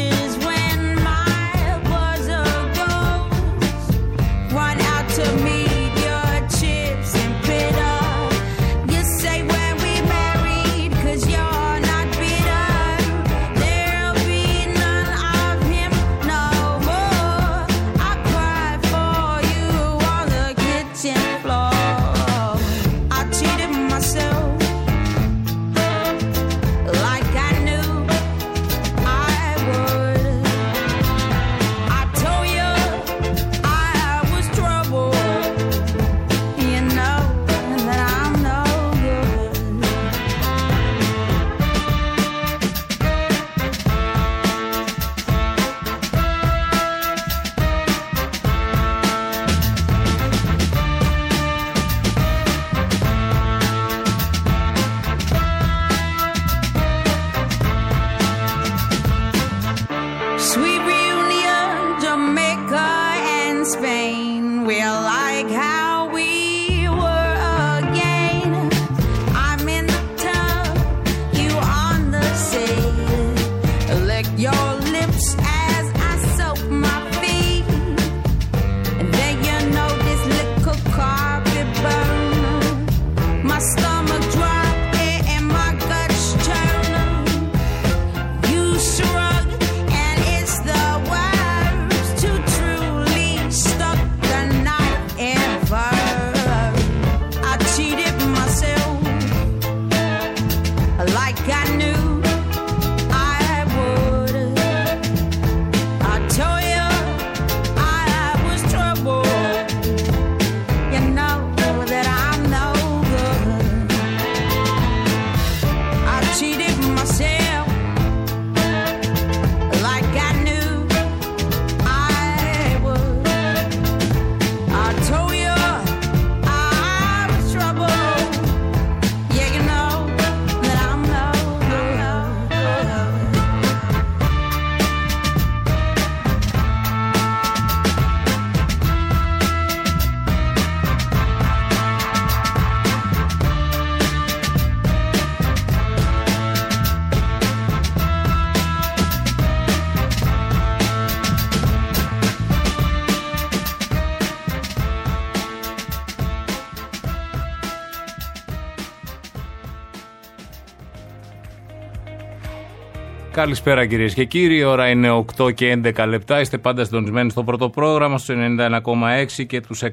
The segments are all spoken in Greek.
Καλησπέρα κυρίες και κύριοι, η ώρα είναι 8 και 11 λεπτά, είστε πάντα συντονισμένοι στο πρώτο πρόγραμμα στους 91,6 και τους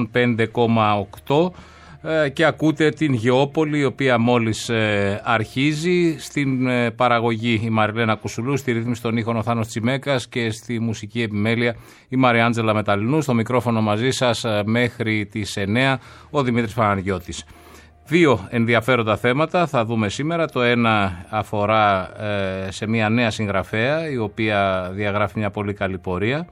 105,8 και ακούτε την Γεώπολη, η οποία μόλις αρχίζει. Στην παραγωγή η Μαριλένα Κουσουλού, στη ρύθμιση των ήχων ο Θάνος Τσιμέκας και στη μουσική επιμέλεια η Μαριάντζελα Μεταλλινού. Στο μικρόφωνο μαζί σας μέχρι τις 9 ο Δημήτρης Παναγιώτης. Δύο ενδιαφέροντα θέματα θα δούμε σήμερα. Το ένα αφορά σε μια νέα συγγραφέα, η οποία διαγράφει μια πολύ καλή πορεία.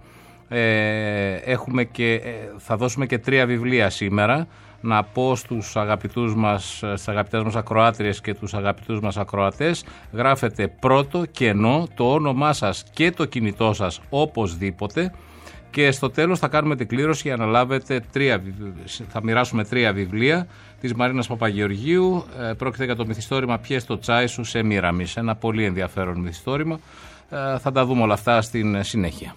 Θα δώσουμε και 3 βιβλία σήμερα. Να πω στους αγαπητούς μας, στις αγαπητές μας ακροάτριες και τους αγαπητούς μας ακροατές, γράφετε πρώτο κενό το όνομά σας και το κινητό σας οπωσδήποτε. Και στο τέλος θα κάνουμε την κλήρωση για να λάβετε θα μοιράσουμε 3 βιβλία της Μαρίνας Παπαγεωργίου. Πρόκειται για το μυθιστόρημα «Πιες το τσάι σου σε Μύραμις». Ένα πολύ ενδιαφέρον μυθιστόρημα. Θα τα δούμε όλα αυτά στην συνέχεια.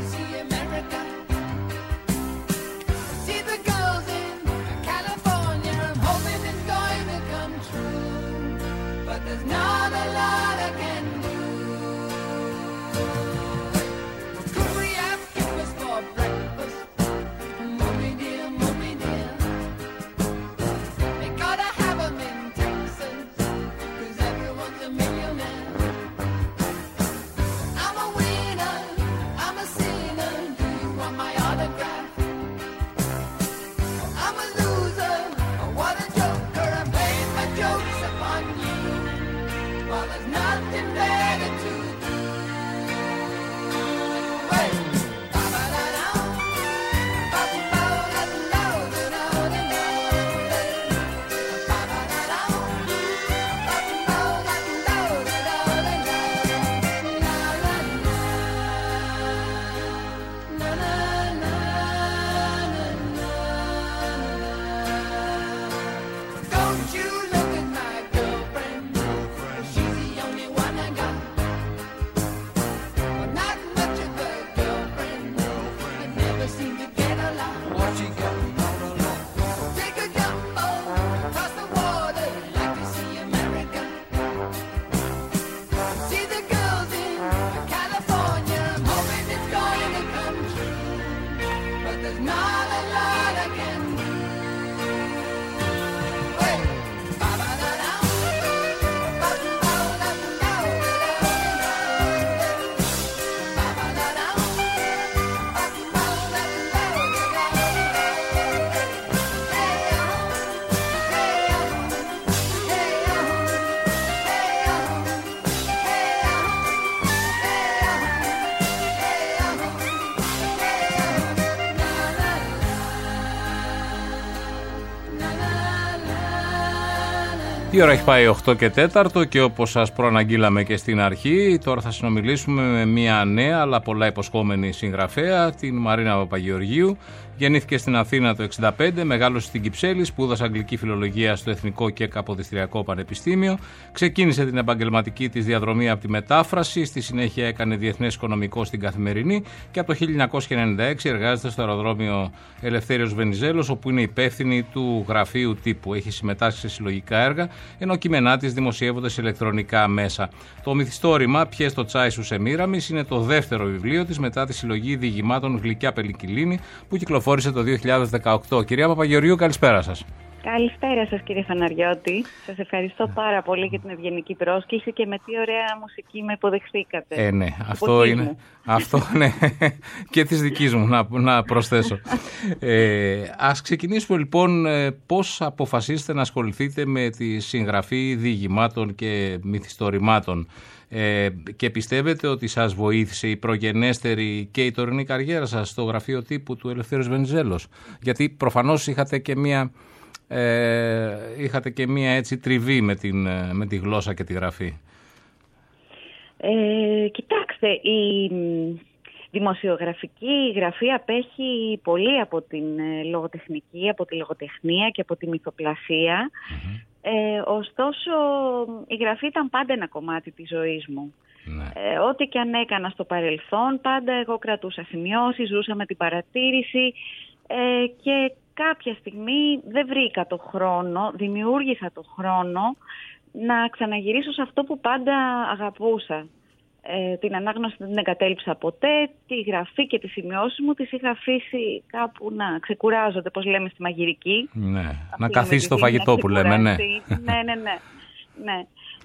California. Η ώρα έχει πάει 8 και 4 και όπως σας προαναγγείλαμε και στην αρχή, τώρα θα συνομιλήσουμε με μια νέα αλλά πολλά υποσχόμενη συγγραφέα, την Μαρίνα Παπαγεωργίου. Γεννήθηκε στην Αθήνα το 1965, μεγάλωσε στην Κυψέλη, σπούδασε αγγλική φιλολογία στο Εθνικό και Καποδιστριακό Πανεπιστήμιο. Ξεκίνησε την επαγγελματική της διαδρομή από τη μετάφραση, στη συνέχεια έκανε διεθνές οικονομικό στην Καθημερινή και από το 1996 εργάζεται στο αεροδρόμιο Ελευθέριος Βενιζέλος, όπου είναι υπεύθυνη του γραφείου τύπου. Έχει συμμετάσχει σε συλλογικά έργα, ενώ κείμενά της δημοσιεύονται σε ηλεκτρονικά μέσα. Το μυθιστόρημα «Πιες το τσάι σου Σεμίραμις» είναι το δεύτερο βιβλίο της μετά τη συλλογή διηγημάτων «Γλυκιά Πελικυλίνη» που κυκλοφόρησε το 2018. Κυρία Παπαγεωργίου, καλησπέρα σας. Καλησπέρα σας, κύριε Φαναριώτη. Σας ευχαριστώ πάρα πολύ για την ευγενική πρόσκληση και με τι ωραία μουσική με υποδεχθήκατε. Ναι, αυτό είναι. Αυτό ναι, και της δικής μου να προσθέσω. Ας ξεκινήσουμε λοιπόν πώς αποφασίσετε να ασχοληθείτε με τη συγγραφή διηγημάτων και μυθιστορημάτων. Και πιστεύετε ότι σας βοήθησε η προγενέστερη και η τωρινή καριέρα σας στο γραφείο τύπου του Ελευθέριος Βενιζέλος? Γιατί προφανώς είχατε και μία έτσι τριβή με τη γλώσσα και τη γραφή. Κοιτάξτε, η δημοσιογραφική γραφή απέχει πολύ από την λογοτεχνική, από τη λογοτεχνία και από τη μυθοπλασία. Ωστόσο, η γραφή ήταν πάντα ένα κομμάτι της ζωής μου. Ό,τι και αν έκανα στο παρελθόν, πάντα εγώ κρατούσα σημειώσεις, ζούσα με την παρατήρηση και κάποια στιγμή δεν βρήκα το χρόνο, δημιούργησα το χρόνο να ξαναγυρίσω σε αυτό που πάντα αγαπούσα. Την ανάγνωση δεν την εγκατέλειψα ποτέ, τη γραφή και τις σημειώσεις μου τις είχα αφήσει κάπου να ξεκουράζονται, πώς λέμε στη μαγειρική. Ναι, να καθίσει το φαγητό που λέμε, ναι. Ναι.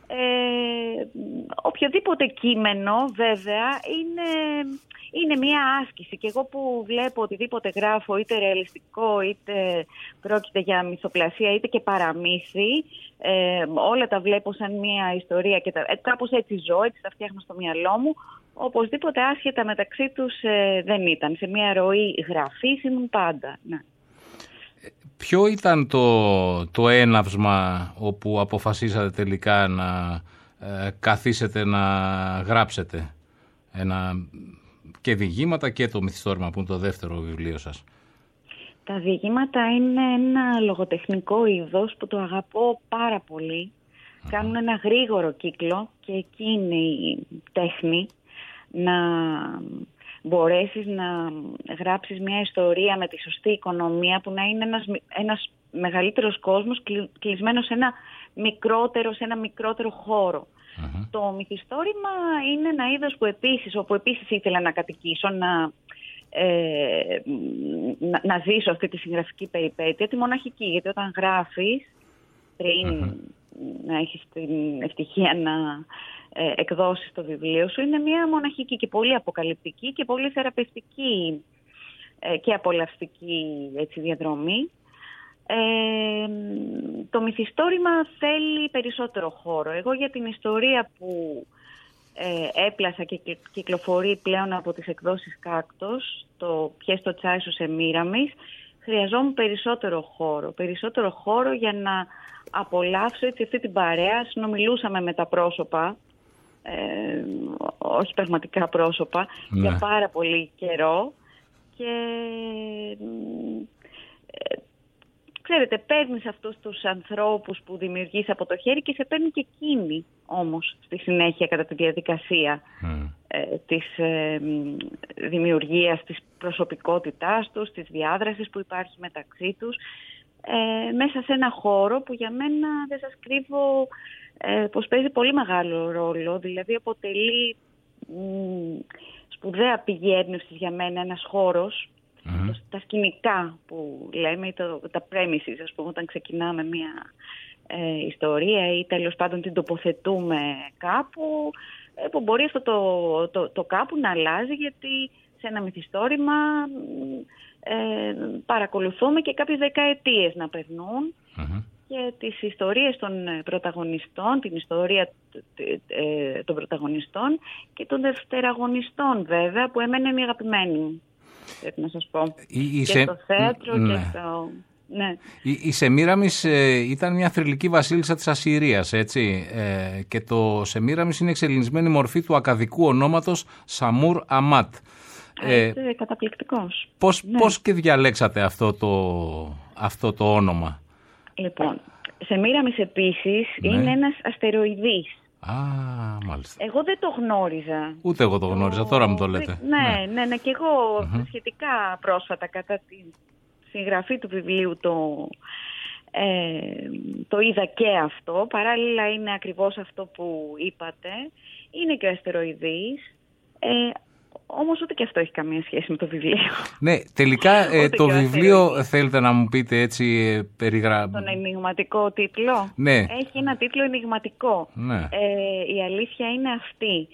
Οποιοδήποτε κείμενο βέβαια είναι μια άσκηση και εγώ που βλέπω οτιδήποτε γράφω, είτε ρεαλιστικό είτε πρόκειται για μυθοπλασία είτε και παραμύθι, όλα τα βλέπω σαν μια ιστορία και κάπως έτσι ζω, έτσι τα φτιάχνω στο μυαλό μου. Οπωσδήποτε άσχετα μεταξύ τους δεν ήταν. Σε μια ροή γραφής ήμουν πάντα. Ναι. Ποιο ήταν το έναυσμα όπου αποφασίσατε τελικά να καθίσετε να γράψετε και διηγήματα και το μυθιστόρημα που είναι το δεύτερο βιβλίο σας? Τα διηγήματα είναι ένα λογοτεχνικό είδος που το αγαπώ πάρα πολύ. Κάνουν ένα γρήγορο κύκλο και εκεί είναι η τέχνη να μπορέσεις να γράψεις μια ιστορία με τη σωστή οικονομία που να είναι ένας μεγαλύτερος κόσμος κλεισμένος σε ένα μικρότερο χώρο. Το μυθιστόρημα είναι ένα είδος όπου επίσης ήθελα να κατοικήσω, να ζήσω αυτή τη συγγραφική περιπέτεια, τη μοναχική, γιατί όταν γράφεις πριν να έχεις την ευτυχία να εκδώσεις το βιβλίο σου, είναι μια μοναχική και πολύ αποκαλυπτική και πολύ θεραπευτική και απολαυστική έτσι, διαδρομή. Το μυθιστόρημα θέλει περισσότερο χώρο. Εγώ για την ιστορία που έπλασα και κυκλοφορεί πλέον από τις εκδόσεις Κάκτος, το «Πιες το τσάι σου Σεμίραμις», χρειαζόμουν περισσότερο χώρο για να απολαύσω έτσι αυτή την παρέα. Συνομιλούσαμε με τα πρόσωπα, όχι πραγματικά πρόσωπα, για πάρα πολύ καιρό και ξέρετε, παίρνεις αυτούς τους ανθρώπους που δημιουργείς από το χέρι και σε παίρνει και εκείνοι όμως στη συνέχεια κατά τη διαδικασία της δημιουργίας, της προσωπικότητάς τους, της διάδρασης που υπάρχει μεταξύ τους, μέσα σε ένα χώρο που για μένα, δεν σας κρύβω, πως παίζει πολύ μεγάλο ρόλο, δηλαδή αποτελεί σπουδαία πηγή έμπνευσης για μένα ένας χώρος. Τα σκηνικά που λέμε, τα premises, ας πούμε, όταν ξεκινάμε μια ιστορία ή τέλος πάντων την τοποθετούμε κάπου, που μπορεί αυτό το κάπου να αλλάζει, γιατί σε ένα μυθιστόρημα παρακολουθούμε και κάποιες δεκαετίες να περνούν και τις ιστορίες των πρωταγωνιστών, την ιστορία των πρωταγωνιστών και των δευτεραγωνιστών βέβαια, που εμένα είναι η αγαπημένη μου, πρέπει να σας πω. Και στο θέατρο και στο... Ναι. Η Σεμίραμις ήταν μια θρυλική βασίλισσα της Ασσυρίας, έτσι, και το Σεμίραμις είναι εξελινισμένη μορφή του ακαδικού ονόματος Σαμούρ Αμάτ. Είστε καταπληκτικός. Πώς και διαλέξατε αυτό το όνομα? Λοιπόν, Σεμίραμις επίσης είναι ένας αστεροειδής. Α, μάλιστα. Εγώ δεν το γνώριζα. Ούτε εγώ το γνώριζα, τώρα μου το λέτε. Ναι, και εγώ σχετικά πρόσφατα κατά τη συγγραφή του βιβλίου το είδα και αυτό. Παράλληλα είναι ακριβώς αυτό που είπατε. Είναι και ο αστεροειδής. Όμως ούτε και αυτό έχει καμία σχέση με το βιβλίο. Ναι, τελικά το βιβλίο θέλετε να μου πείτε έτσι τον ενιγματικό τίτλο. Ναι. Έχει ένα τίτλο ενιγματικό. Ναι. Η αλήθεια είναι αυτή.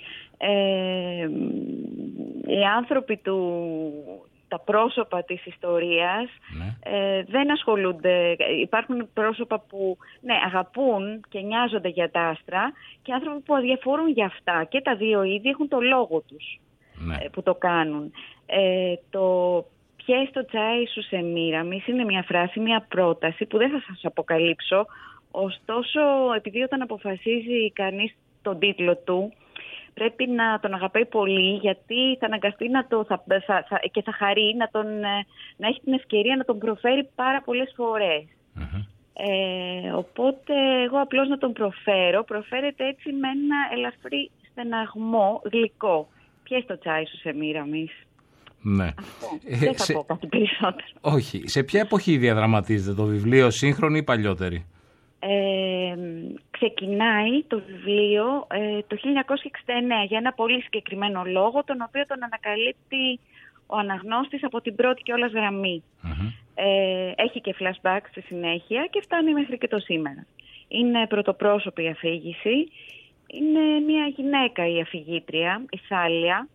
Οι άνθρωποι τα πρόσωπα της ιστορίας δεν ασχολούνται. Υπάρχουν πρόσωπα που αγαπούν και νοιάζονται για τα άστρα και άνθρωποι που αδιαφορούν για αυτά. Και τα δύο είδη έχουν το λόγο τους που το κάνουν. Το «Πιες το τσάι σου Σεμίραμις» είναι μια φράση, μια πρόταση που δεν θα σας αποκαλύψω. Ωστόσο, επειδή όταν αποφασίζει κανείς τον τίτλο του, πρέπει να τον αγαπάει πολύ, γιατί θα αναγκαστεί και θα χαρεί να έχει την ευκαιρία να τον προφέρει πάρα πολλές φορές. Οπότε εγώ απλώς να τον προφέρω. Προφέρεται έτσι με ένα ελαφρύ στεναγμό γλυκό. Πιες το τσάι σου Σεμίραμις. Ναι. Δεν θα πω κάτι περισσότερο. Όχι. Σε ποια εποχή διαδραματίζεται το βιβλίο, σύγχρονη ή παλιότερη? Ξεκινάει το βιβλίο το 1969 για ένα πολύ συγκεκριμένο λόγο, τον οποίο τον ανακαλύπτει ο αναγνώστης από την πρώτη κιόλας γραμμή. Έχει και flashback στη συνέχεια και φτάνει μέχρι και το σήμερα. Είναι πρωτοπρόσωπη η αφήγηση. Είναι μια γυναίκα η αφηγήτρια, η Θάλια.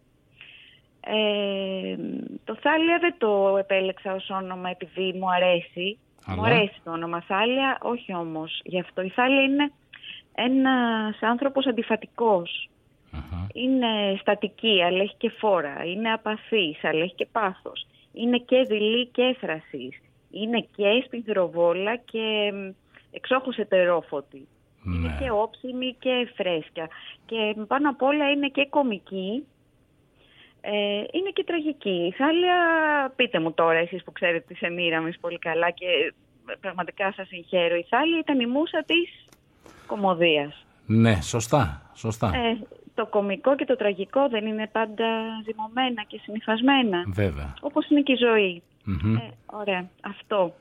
Το Θάλια δεν το επέλεξα ως όνομα επειδή μου αρέσει. Μου αρέσει το όνομα Θάλια, όχι όμως γι' αυτό. Η Θάλια είναι ένας άνθρωπος αντιφατικός. Είναι στατική, αλλά έχει και φόρα. Είναι απαθής, αλλά έχει και πάθος. Είναι και δειλή και έφρασης. Είναι και σπινθυροβόλα και εξόχως ετερόφωτη. Είναι και όψιμη και φρέσκια. Και πάνω απ' όλα είναι και κωμική. Είναι και τραγική. Η Θάλια, πείτε μου τώρα εσείς που ξέρετε τη Σεμίραμις πολύ καλά και πραγματικά σας συγχαίρω. Η Θάλια ήταν η μούσα της κωμωδίας. Ναι, σωστά. Το κωμικό και το τραγικό δεν είναι πάντα ζυμωμένα και συνυφασμένα? Βέβαια. Όπως είναι και η ζωή. Ωραία. Αυτό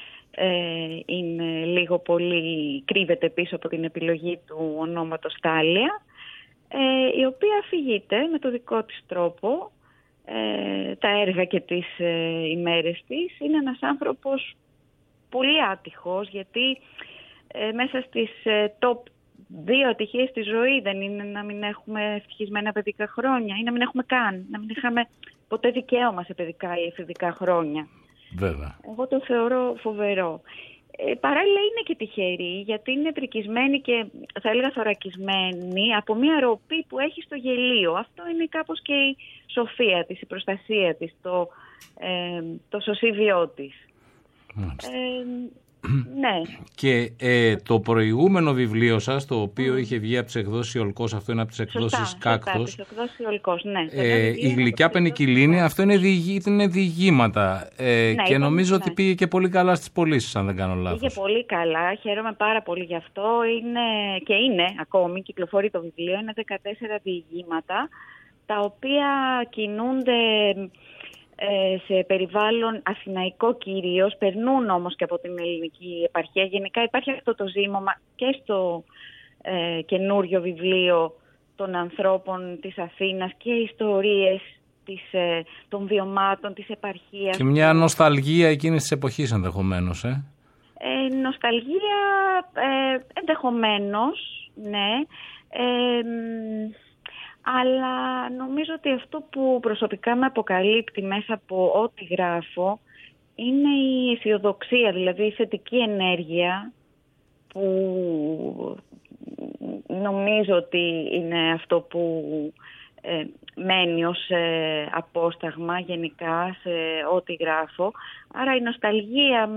είναι λίγο πολύ, κρύβεται πίσω από την επιλογή του ονόματος Θάλια, η οποία αφηγείται με το δικό της τρόπο τα έργα και τις ημέρες της. Είναι ένας άνθρωπος πολύ άτυχος, γιατί μέσα στις top 2 ατυχίες στη ζωή δεν είναι να μην έχουμε ευτυχισμένα παιδικά χρόνια ή να μην έχουμε καν, να μην είχαμε ποτέ δικαίωμα σε παιδικά ή εφηβικά χρόνια. Βέβαια. Εγώ το θεωρώ φοβερό. Παράλληλα είναι και τυχερή, γιατί είναι πρικισμένη και θα έλεγα θωρακισμένη από μια ροπή που έχει στο γελίο. Αυτό είναι κάπως και η σοφία της, η προστασία της, το σωσίβιό της. Ναι. Και το προηγούμενο βιβλίο σας, το οποίο είχε βγει από τις εκδόσεις Ολκός, αυτό είναι από τις εκδόσεις Κάκτος. Η γλυκιά πενικυλίνη, αυτό είναι διηγήματα. Και νομίζω ότι πήγε και πολύ καλά στις πωλήσεις, αν δεν κάνω λάθος. Πήγε πολύ καλά, χαίρομαι πάρα πολύ γι' αυτό. Είναι ακόμη, κυκλοφορεί το βιβλίο, είναι 14 διηγήματα, τα οποία κινούνται σε περιβάλλον αθηναϊκό κυρίως, περνούν όμως και από την ελληνική επαρχία. Γενικά υπάρχει αυτό το ζήμωμα και στο καινούριο βιβλίο των ανθρώπων της Αθήνας και ιστορίες των βιωμάτων της επαρχίας. Και μια νοσταλγία εκείνης της εποχής ενδεχομένως, Νοσταλγία ενδεχομένως, ναι. Αλλά νομίζω ότι αυτό που προσωπικά με αποκαλύπτει μέσα από ό,τι γράφω είναι η αισιοδοξία, δηλαδή η θετική ενέργεια, που νομίζω ότι είναι αυτό που μένει ως απόσταγμα γενικά σε ό,τι γράφω. Άρα η νοσταλγία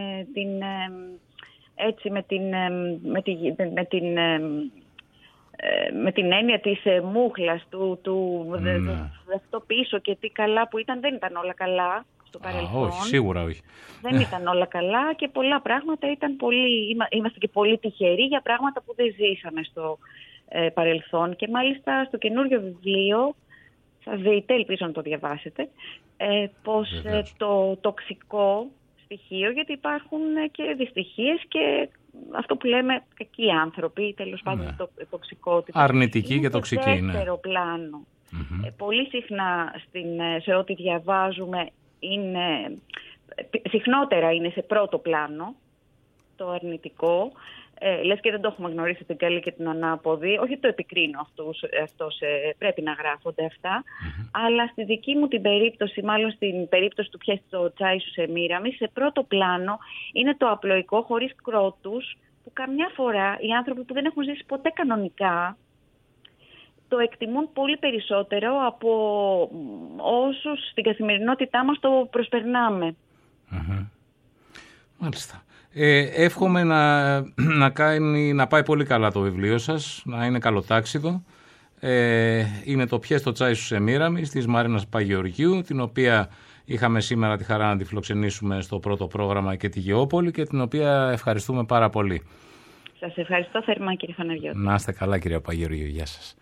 με την έννοια της μούχλας του αυτό πίσω και τι καλά που ήταν, δεν ήταν όλα καλά στο παρελθόν. Όχι, σίγουρα όχι. Δεν ήταν όλα καλά και πολλά πράγματα ήταν είμαστε και πολύ τυχεροί για πράγματα που δεν ζήσαμε στο παρελθόν. Και μάλιστα στο καινούριο βιβλίο θα δείτε, ελπίζω να το διαβάσετε, πως το τοξικό στοιχείο, γιατί υπάρχουν και δυστυχίες και αυτό που λέμε κακοί άνθρωποι, τέλος πάντων το τοξικότητα. Αρνητική και τοξική, είναι δεύτερο πλάνο. Πολύ συχνά σε ό,τι διαβάζουμε συχνότερα είναι σε πρώτο πλάνο το αρνητικό. Λες και δεν το έχουμε γνωρίσει την καλή και την ανάποδη. Όχι το επικρίνω πρέπει να γράφονται αυτά. Αλλά στη δική μου την περίπτωση, μάλλον στην περίπτωση του «Πιες το τσάι σου σε μοίραμι», σε πρώτο πλάνο είναι το απλοϊκό χωρίς κρότους, που καμιά φορά οι άνθρωποι που δεν έχουν ζήσει ποτέ κανονικά το εκτιμούν πολύ περισσότερο από όσους στην καθημερινότητά μας το προσπερνάμε. Μάλιστα. Εύχομαι να πάει πολύ καλά το βιβλίο σας, να είναι καλοτάξιδο. Είναι το «Πιες το τσάι σου σε μοίραμι» της Μαρίνας Παπαγεωργίου, την οποία είχαμε σήμερα τη χαρά να τη φιλοξενήσουμε στο πρώτο πρόγραμμα και τη Γεώπολη και την οποία ευχαριστούμε πάρα πολύ. Σας ευχαριστώ θερμά, κύριε Φαναριώτη. Να είστε καλά, κύριε Παπαγεωργίου. Γεια σας.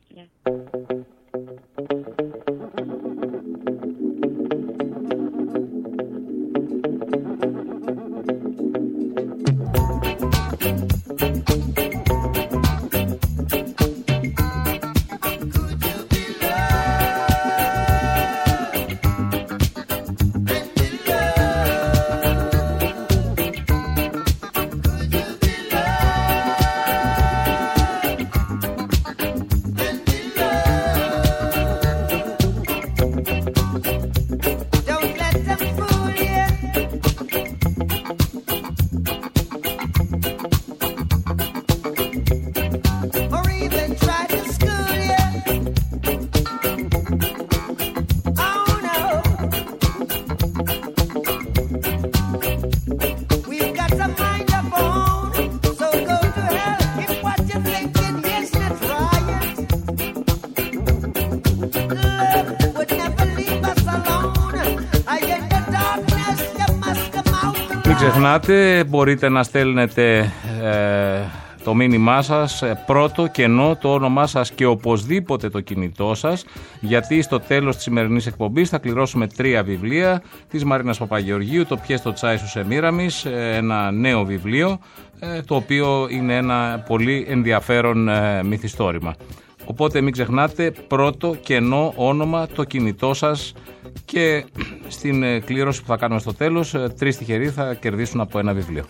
Ξεχνάτε, μπορείτε να στέλνετε το μήνυμά σας, πρώτο κενό, το όνομά σας και οπωσδήποτε το κινητό σας, γιατί στο τέλος της σημερινής εκπομπής θα κληρώσουμε 3 βιβλία της Μαρίνας Παπαγεωργίου, το «Πιες το τσάι σου σε μοίραμις», ένα νέο βιβλίο, το οποίο είναι ένα πολύ ενδιαφέρον μυθιστόρημα. Οπότε μην ξεχνάτε, πρώτο κενό, όνομα, το κινητό σας, και στην κλήρωση που θα κάνουμε στο τέλος 3 τυχεροί θα κερδίσουν από ένα βιβλίο.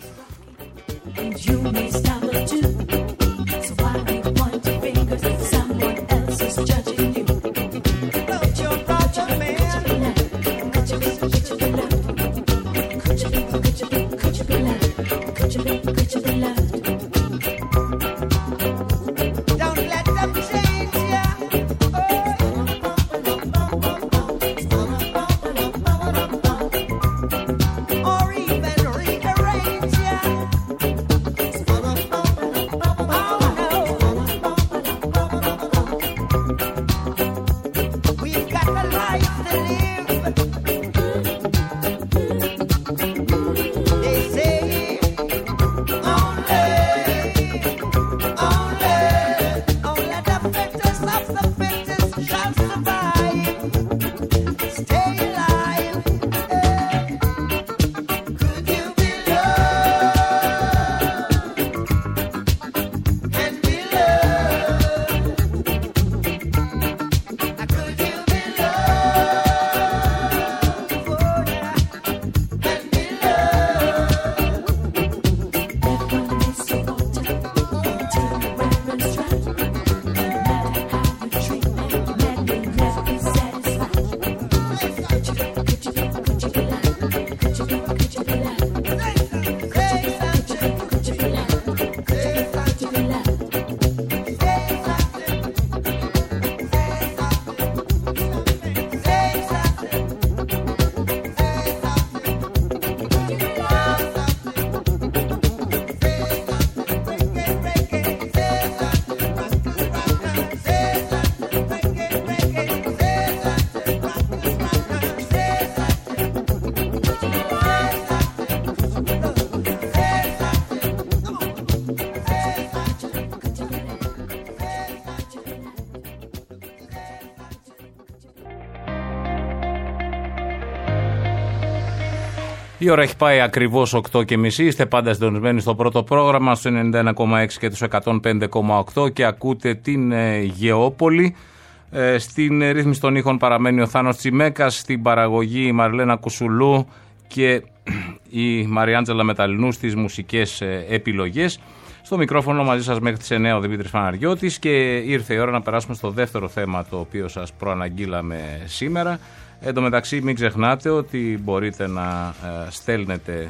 Η ώρα έχει πάει ακριβώς 8:30. Είστε πάντα συντονισμένοι στο πρώτο πρόγραμμα, στο 91,6 και τους 105,8 και ακούτε την Γεώπολη. Στην ρύθμιση των ήχων παραμένει ο Θάνος Τσιμέκας, στην παραγωγή η Μαρλένα Κουσουλού και η Μαριάντζελα Μεταλλινού στις μουσικές επιλογές. Στο μικρόφωνο μαζί σας μέχρι τις 9 ο Δημήτρης Παναριώτης και ήρθε η ώρα να περάσουμε στο δεύτερο θέμα το οποίο σας προαναγγείλαμε σήμερα. Εν τω μεταξύ μην ξεχνάτε ότι μπορείτε να στέλνετε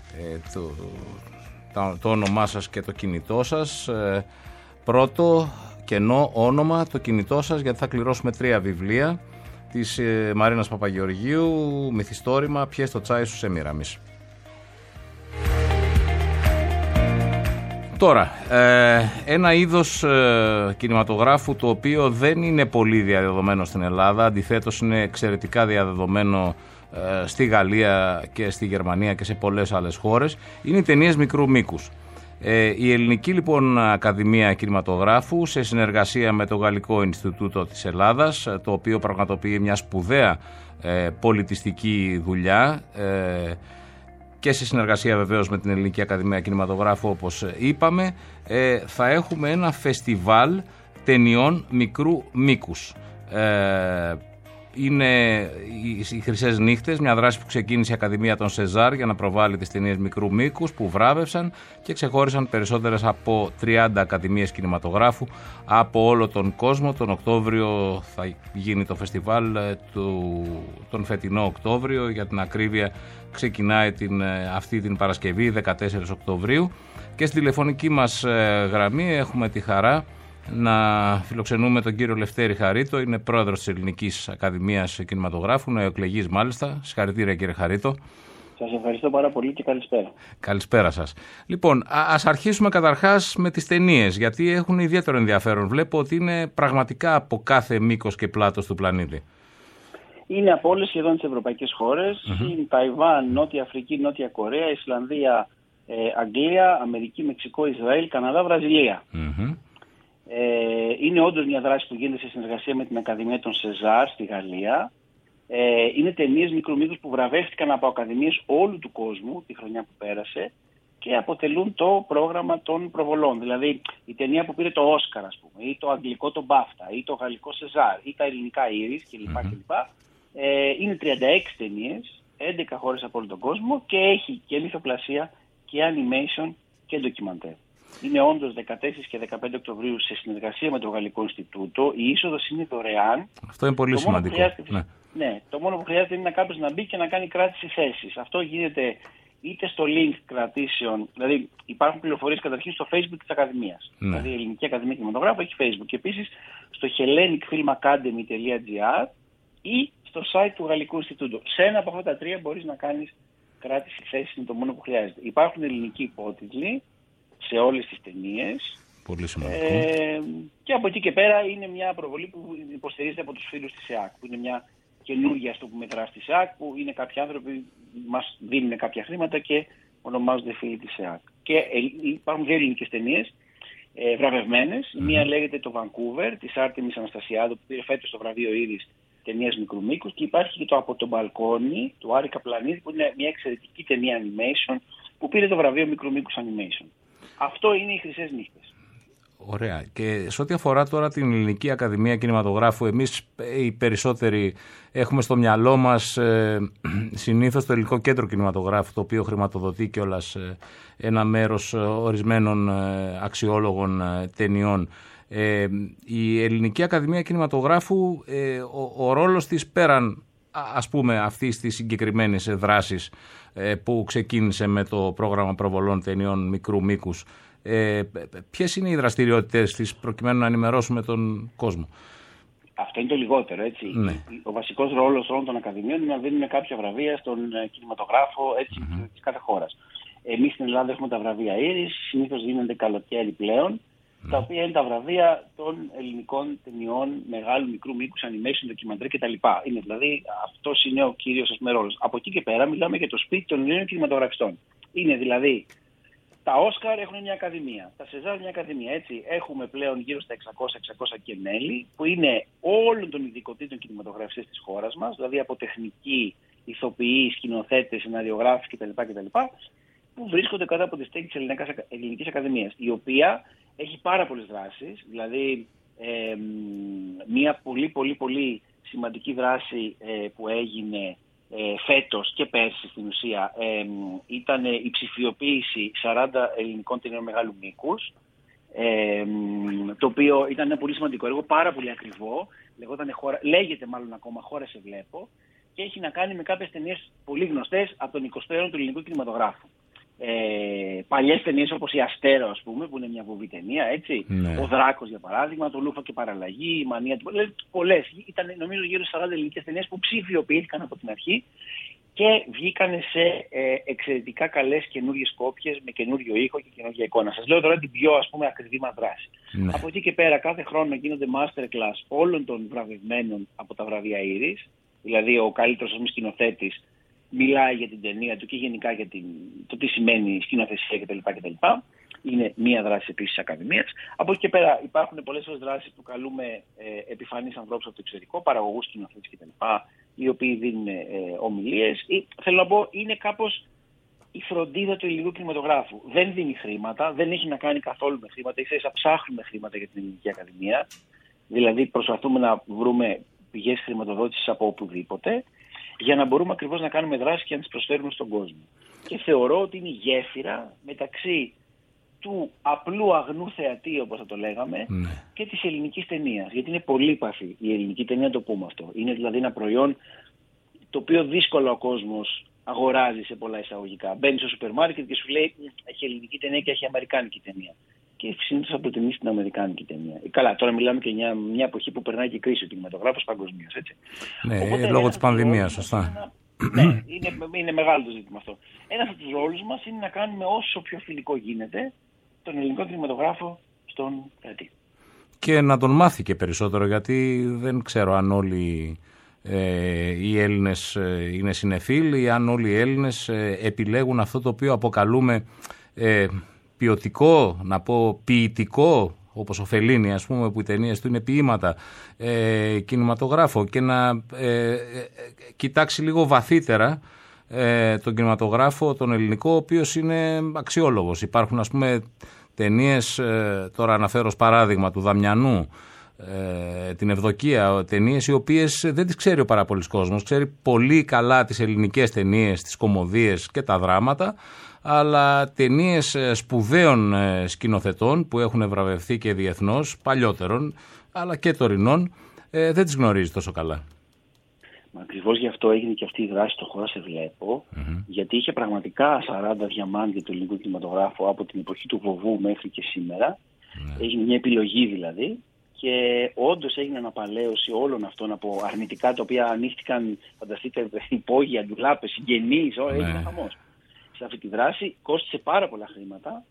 το όνομά σας και το κινητό σας. Πρώτο κενό όνομα, το κινητό σας, γιατί θα κληρώσουμε 3 βιβλία της Μαρίνας Παπαγεωργίου, μυθιστόρημα «Πιες το τσάι σου Σεμίραμις». Τώρα, ένα είδος κινηματογράφου το οποίο δεν είναι πολύ διαδεδομένο στην Ελλάδα, αντιθέτως είναι εξαιρετικά διαδεδομένο στη Γαλλία και στη Γερμανία και σε πολλές άλλες χώρες, είναι οι ταινίες μικρού μήκους. Η Ελληνική λοιπόν Ακαδημία Κινηματογράφου σε συνεργασία με το Γαλλικό Ινστιτούτο της Ελλάδας, το οποίο πραγματοποιεί μια σπουδαία πολιτιστική δουλειά και σε συνεργασία βεβαίως με την Ελληνική Ακαδημία Κινηματογράφου όπως είπαμε, θα έχουμε ένα φεστιβάλ ταινιών μικρού μήκους. Είναι οι Χρυσές Νύχτες, μια δράση που ξεκίνησε η Ακαδημία των Σεζάρ για να προβάλλει τις ταινίες μικρού μήκους που βράβευσαν και ξεχώρισαν περισσότερες από 30 ακαδημίες κινηματογράφου από όλο τον κόσμο. Τον Οκτώβριο θα γίνει το φεστιβάλ, τον φετινό Οκτώβριο, για την ακρίβεια ξεκινάει αυτή την Παρασκευή 14 Οκτωβρίου και στη τηλεφωνική μας γραμμή έχουμε τη χαρά να φιλοξενούμε τον κύριο Λευτέρη Χαρίτο, είναι πρόεδρος της Ελληνικής Ακαδημίας Κινηματογράφου, νεοεκλεγής μάλιστα. Συγχαρητήρια κύριε Χαρίτο. Σας ευχαριστώ πάρα πολύ και καλησπέρα. Καλησπέρα σας. Λοιπόν, ας αρχίσουμε καταρχάς με τις ταινίες, γιατί έχουν ιδιαίτερο ενδιαφέρον. Βλέπω ότι είναι πραγματικά από κάθε μήκος και πλάτος του πλανήτη. Είναι από όλες σχεδόν τις ευρωπαϊκές χώρες, Ταϊβάν, Νότια Αφρική, Νότια Κορέα, Ισλανδία, Αγγλία, Αμερική, Μεξικό, Ισραήλ, Καναδά, Βραζιλία. Είναι όντως μια δράση που γίνεται σε συνεργασία με την Ακαδημία των Σεζάρ στη Γαλλία. Είναι ταινίες μικρού μήκους που βραβεύτηκαν από ακαδημίες όλου του κόσμου τη χρονιά που πέρασε και αποτελούν το πρόγραμμα των προβολών. Δηλαδή η ταινία που πήρε το Όσκαρ, ας πούμε, ή το αγγλικό το Μπάφτα, ή το γαλλικό Σεζάρ, ή τα ελληνικά Ήρις κλπ. Είναι 36 ταινίες, 11 χώρες από όλο τον κόσμο και έχει και λιθοπλασία και animation και ντοκιμαντέρ. Είναι όντως 14 και 15 Οκτωβρίου σε συνεργασία με το Γαλλικό Ινστιτούτο. Η είσοδος είναι δωρεάν. Αυτό είναι πολύ σημαντικό. Ναι, το μόνο που χρειάζεται είναι κάποιος να μπει και να κάνει κράτηση θέσης. Αυτό γίνεται είτε στο link κρατήσεων, δηλαδή υπάρχουν πληροφορίες καταρχήν στο Facebook της Ακαδημίας. Δηλαδή η Ελληνική Ακαδημία Κινηματογράφου έχει Facebook. Και επίσης στο hellenicfilmacademy.gr ή στο site του Γαλλικού Ινστιτούτου. Σε ένα από αυτά τα τρία μπορείς να κάνεις κράτηση θέσης, είναι το μόνο που χρειάζεται. Υπάρχουν ελληνικοί υπότιτλοι σε όλες τις ταινίες. Πολύ σημαντικό. Και από εκεί και πέρα είναι μια προβολή που υποστηρίζεται από τους φίλους της ΕΑΚ, που είναι μια καινούργια, ας το πούμε, δράση της ΕΑΚ, που είναι κάποιοι άνθρωποι που μας δίνουν κάποια χρήματα και ονομάζονται φίλοι της ΕΑΚ. Και υπάρχουν δύο ελληνικές ταινίες βραβευμένες. Η μία λέγεται το Vancouver της Άρτεμις Αναστασιάδου, που πήρε φέτος το βραβείο Ήρις ταινίας μικρού μήκους, και υπάρχει και το Από το Μπαλκόνι του Άρη Καπλανίδη, που είναι μια εξαιρετική ταινία animation που πήρε το βραβείο μικρού μήκους animation. Αυτό είναι οι Χρυσές Νύχτες. Ωραία. Και σε ό,τι αφορά τώρα την Ελληνική Ακαδημία Κινηματογράφου, εμείς οι περισσότεροι έχουμε στο μυαλό μας συνήθως το Ελληνικό Κέντρο Κινηματογράφου, το οποίο χρηματοδοτεί κιόλας ένα μέρος ορισμένων αξιόλογων ταινιών. Η Ελληνική Ακαδημία Κινηματογράφου, ο ρόλος της πέραν, ας πούμε, αυτής της συγκεκριμένης δράσης που ξεκίνησε με το πρόγραμμα προβολών ταινιών μικρού μήκους, ποιες είναι οι δραστηριότητες της προκειμένου να ενημερώσουμε τον κόσμο? Αυτό είναι το λιγότερο, έτσι. Ναι. Ο βασικός ρόλος όλων των ακαδημιών είναι να δίνουν κάποια βραβεία στον κινηματογράφο της κάθε χώρας. Εμείς στην Ελλάδα έχουμε τα βραβεία Ήρις, συνήθως δίνονται καλοκαίρι πλέον, τα οποία είναι τα βραβεία των ελληνικών ταινιών μεγάλου μικρού μήκους, animation, ντοκιμαντέρ κτλ. Είναι δηλαδή, αυτός είναι ο κύριος ρόλος. Από εκεί και πέρα μιλάμε για το σπίτι των Ελλήνων κινηματογραφιστών. Είναι δηλαδή τα Όσκαρ έχουν μια ακαδημία, τα Σεζάρ μια ακαδημία, έτσι. Έχουμε πλέον γύρω στα 600 και μέλη, που είναι όλων των ειδικοτήτων κινηματογραφιστές της χώρας μας, δηλαδή από τεχνική, ηθοποιοί, σκηνοθέτες, σεναριογράφοι κτλ. Που βρίσκονται κάτω από τη στέγη της Ελληνικής Ακαδημίας, η οποία έχει πάρα πολλές δράσεις. Δηλαδή, μια πολύ σημαντική δράση που έγινε φέτος και πέρσι στην ουσία ήταν η ψηφιοποίηση 40 ελληνικών ταινιών μεγάλου μήκους, το οποίο ήταν ένα πολύ σημαντικό έργο, πάρα πολύ ακριβό, λέγεται μάλλον ακόμα «Χώρα σε βλέπω», και έχει να κάνει με κάποιες ταινίες πολύ γνωστές από τον 20ο αιώνα του ελληνικού κινηματογράφου. Παλιές ταινίες όπως η Αστέρο, ας πούμε, που είναι μια βουβή ταινία, έτσι. Ναι. Ο Δράκος, για παράδειγμα, το Λούφα και Παραλλαγή, η Μανία του. Πολλές. Ήταν, νομίζω, γύρω στις 40 ελληνικές ταινίες που ψηφιοποιήθηκαν από την αρχή και βγήκαν σε εξαιρετικά καλές καινούριες κόπιες με καινούριο ήχο και καινούργια εικόνα. Σας λέω τώρα την πιο, ας πούμε, ακριβή μας δράση. Ναι. Από εκεί και πέρα, κάθε χρόνο γίνονται masterclass όλων των βραβευμένων από τα βραβεία Ήρης. Δηλαδή, ο καλύτερος σκηνοθέτης μιλάει για την ταινία του και γενικά για το τι σημαίνει σκηνοθεσία κτλ. Είναι μία δράση επίσης της Ακαδημίας. Από εκεί και πέρα υπάρχουν πολλές άλλες δράσεις που καλούμε επιφανείς ανθρώπους από το εξωτερικό, παραγωγούς, σκηνοθέτες κτλ. Οι οποίοι δίνουν ομιλίες. Θέλω να πω, είναι κάπως η φροντίδα του ελληνικού κινηματογράφου. Δεν δίνει χρήματα, δεν έχει να κάνει καθόλου με χρήματα. Ίσα-ίσα ψάχνουμε χρήματα για την Ελληνική Ακαδημία. Δηλαδή προσπαθούμε να βρούμε πηγές χρηματοδότησης από οπουδήποτε, για να μπορούμε ακριβώς να κάνουμε δράσεις και να τις προσφέρουμε στον κόσμο. Και θεωρώ ότι είναι η γέφυρα μεταξύ του απλού αγνού θεατή, όπως θα το λέγαμε, και της ελληνικής ταινίας. Γιατί είναι πολύπαθη η ελληνική ταινία, να το πούμε αυτό. Είναι δηλαδή ένα προϊόν το οποίο δύσκολα ο κόσμος αγοράζει σε πολλά εισαγωγικά. Μπαίνει στο σούπερ μάρκετ και σου λέει έχει ελληνική ταινία και έχει αμερικάνικη ταινία. Και συνήθως θα προτιμήσει την αμερικάνικη ταινία. Καλά, τώρα μιλάμε και για μια εποχή που περνάει και κρίση ο κινηματογράφος παγκοσμίως, έτσι. Ναι, οπότε, λόγω της πανδημίας, σωστά. Ναι, είναι μεγάλο το ζήτημα αυτό. Ένας από τους ρόλους μας είναι να κάνουμε όσο πιο φιλικό γίνεται τον ελληνικό κινηματογράφο στον θεατή. Και να τον μάθει και περισσότερο, γιατί δεν ξέρω αν όλοι οι Έλληνες είναι συνεφίλοι, αν όλοι οι Έλληνες επιλέγουν αυτό το οποίο αποκαλούμε ποιοτικό, να πω ποιητικό, όπως ο Φελίνη, ας πούμε, που οι ταινίες του είναι ποίηματα, κινηματογράφο, και να κοιτάξει λίγο βαθύτερα τον κινηματογράφο, τον ελληνικό, ο οποίος είναι αξιόλογος. Υπάρχουν, ας πούμε, ταινίες, τώρα αναφέρω ως παράδειγμα του Δαμιανού, την Ευδοκία, ταινίες οι οποίες δεν τις ξέρει ο πάρα πολλής κόσμος. Ξέρει πολύ καλά τις ελληνικές ταινίες, τις κωμωδίες και τα δράματα, αλλά ταινίες σπουδαίων σκηνοθετών που έχουν βραβευθεί και διεθνώς, παλιότερων αλλά και τωρινών, δεν τις γνωρίζει τόσο καλά. Ακριβώς γι' αυτό έγινε και αυτή η δράση στο Χώρα σε βλέπω, γιατί είχε πραγματικά 40 διαμάντια του ελληνικού κινηματογράφου από την εποχή του Βοβού μέχρι και σήμερα. Έγινε μια επιλογή δηλαδή, και όντως έγινε αναπαλαίωση όλων αυτών από αρνητικά, τα οποία ανοίχτηκαν, φανταστείτε, υπόγεια, ντουλάπες, συγγενείς, έγινε χαμός. Σε αυτή τη δράση κόστησε πάρα πολλά χρήματα,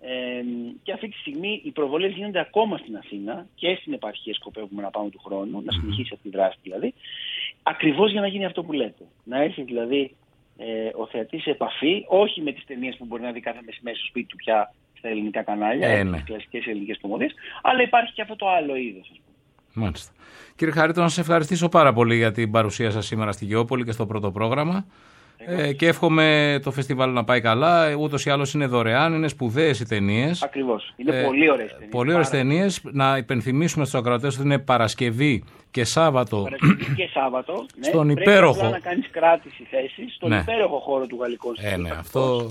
και αυτή τη στιγμή οι προβολές γίνονται ακόμα στην Αθήνα και στην επαρχία. Σκοπεύουμε να πάμε του χρόνου, να συνεχίσει αυτή τη δράση δηλαδή, ακριβώς για να γίνει αυτό που λέτε. Να έρθει δηλαδή ο θεατής σε επαφή, όχι με τις ταινίες που μπορεί να δει κάθε μεσημέρι στο σπίτι του πια στα ελληνικά κανάλια, τις κλασικές ελληνικές κωμωδίες, αλλά υπάρχει και αυτό το άλλο είδος. Μάλιστα. Κύριε Χαρίτο, να σας ευχαριστήσω πάρα πολύ για την παρουσία σας σήμερα στη Γεώπολη και στο πρώτο πρόγραμμα. Και εύχομαι το φεστιβάλ να πάει καλά. Ούτως ή άλλως είναι δωρεάν, είναι σπουδαίες οι ταινίες. Ακριβώς. Είναι πολύ ωραίες ταινίες. Πολύ ωραίες ταινίες. Να υπενθυμίσουμε στους ακροατές ότι είναι Παρασκευή και Σάββατο. Παρασκευή και Σάββατο. Ναι, στον υπέροχο. Πρέπει να κάνεις κράτηση θέση στον υπέροχο χώρο του Γαλλικού Ινστιτούτου. Ναι, αυτό.